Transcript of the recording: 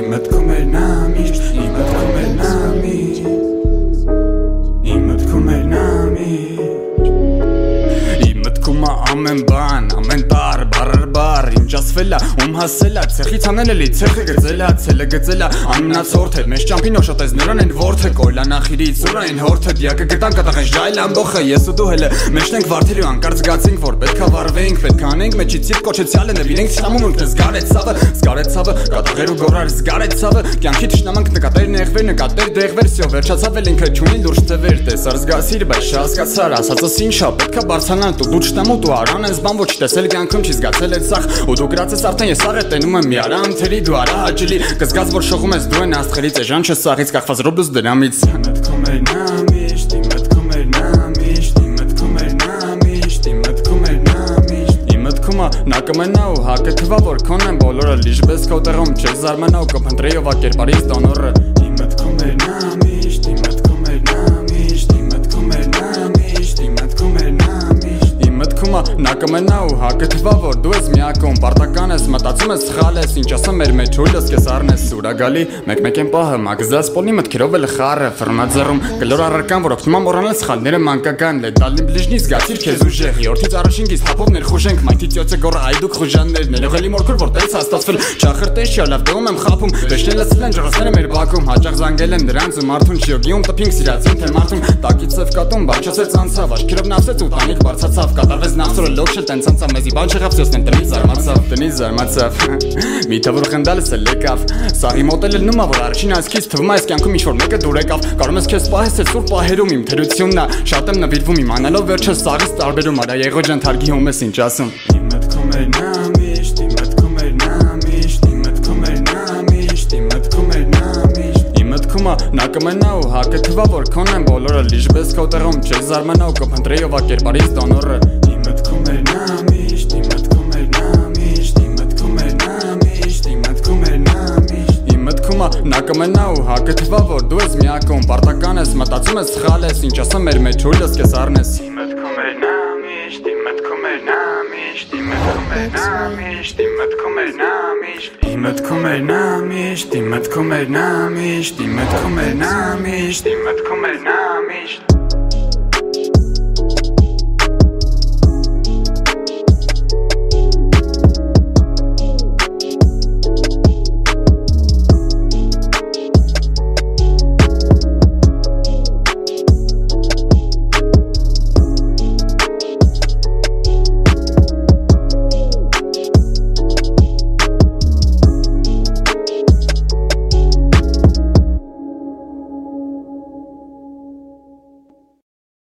մտքում էր նա միշտ, իմ մտքում էր նա միշտ, իմ մտքում էր նա միշտ, իմ մտքում ամեն բան, ամեն տար, բար, ինչ ասվել է, ում հասել է, ցեխից անել էլի, ցեխը գծել է, ցելը գծել է, ամենացորդ է, մեզ ճամփին օշոտես նրան են որդը, կոլանախիրից, ուրային հորթը, դիակը գտան կատաղեն ժայլ ամբոխը, ես ու դու հելը, մեջն ենք վարդերի ու անկարծ զգացինք, որ պետքա վարվեինք, պետքա անենք, մեջի ցիպ կոչեցյալը նվիրենք չտամում ունք, զգարեց ցավը, կատաղեր ու գորար զգարեց ցավը, կյանքի թշնամանք նկատեր դեղվեր, սյո վերջացավ էլ ինքը չունին լուրջ թվեր, տեսար զգասիր, բայց չհասկացար, ասածս ինչա, պետքա բարձրանալ, դու չտամու դու արան ես բան ոչ տեսել կյանքում չի զգացել այդ սախ, ու դու գրածես արդեն ես առ տենում եմ մի արա անթերի դու արա հաճելի, կզգաս որ շողում ես դու են աստղերից, էժան չսաղից կախված ռոբլուս դրամից, մտքում էր նա միշտ, իմ մտքում էր նա միշտ, իմ մտքում էր նա միշտ, իմ մտքում էր նա միշտ, իմ մտքումը նա կմնա ու հակը թվա որ քոն են բոլորը լիժբես քո տեղում չես զարմանա ու կփնտրեի ով ակերպարից դոնորը, իմ մտքում էր նա միշտ, իմ մտքում էր նա միշտ, իմ մտքում էր նա միշտ, իմ մտքում էր նա միշտ, իմ մտքումը նա կմնա ու հակը թվա որ դու ես միակում, պարտական ես, մտածում ես սխալ ես, ինչ ասեմ մեր մեջ հույլս կես առնես, ուրագալի, մեկ են պահը, մագզած պոլնի մտքերով էլ խառը, ֆրմաձեռում, գլոր առարկան, որ օգնում մոռանալ սխալները մանկական, լետալին բլիժնի զգացիր քեզ ուժեղ, յորթից առաջինքից թափով ներխուժենք, մայթից յոցը գորը այդուք խուժաններ, ներողելի մորքուր որ տենց հաստատվել, չախրտես չի ալավ դողում եմ խապում, վեշնել ասել են ջրոսները մեր բակում, հաճախ զանգել են դրանց ու մարդուն չյոգիում տպինք սիրացին թե մարդուն, տակից սև կատում, բանչոսեց անցավ, աշքերով նավսեց ու տանիք բարձացավ, կատարվեց նախսորը լոք շել տենց անցավ, մեզի բան չեղավ սյոսն են տնից զարմացավ, միթավոր խնդալս էլ եկավ, սաղի մոտել էլ նումա որ առաջին այսքից թվում այս կյանքում ինչ-որ մեկը դուր եկավ, կարող ես քեզ պահես էլ սուր պահերում իմ թերությունն է, շատ եմ նվիրվում իմանալով վերջս սաղից տարբերում, արա Եղոջան թարգիում ես ինչ ասում, իմ մտքում էր նա միշտ, իմ մտքում էր նա միշտ, իմ մտքում էր նա միշտ, իմ մտքում էր նա միշտ, իմ մտքումը նա կմնա ու հակը թվա որ քոն են բոլորը լիժբես քո տեղում չես զարմանա ու կփնտրեի ով ակերպարից դոնորը, իմ մտքում էր նա միշտ, իմ մտքում էր նա միշտ, իմ մտքում էր նա միշտ, իմ մտքում էր նա միշտ, իմ մտքումը նա կմնա ու հակը թվա որ դու ես միակում, պարտական ես, մտածում ես սխալ ես, ինչ ասեմ մեր մեջ հույլս կես առնես, իմ մտքում էր նա միշտ, իմ մտքում էր նա միշտ, իմ մտքում էր նա միշտ, իմ մտքում էր նա միշտ, իմ մտքում էր նա միշտ, իմ մտքում էր նա միշտ, իմ մտքում էր նա միշտ, իմ մտքում էր նա միշտ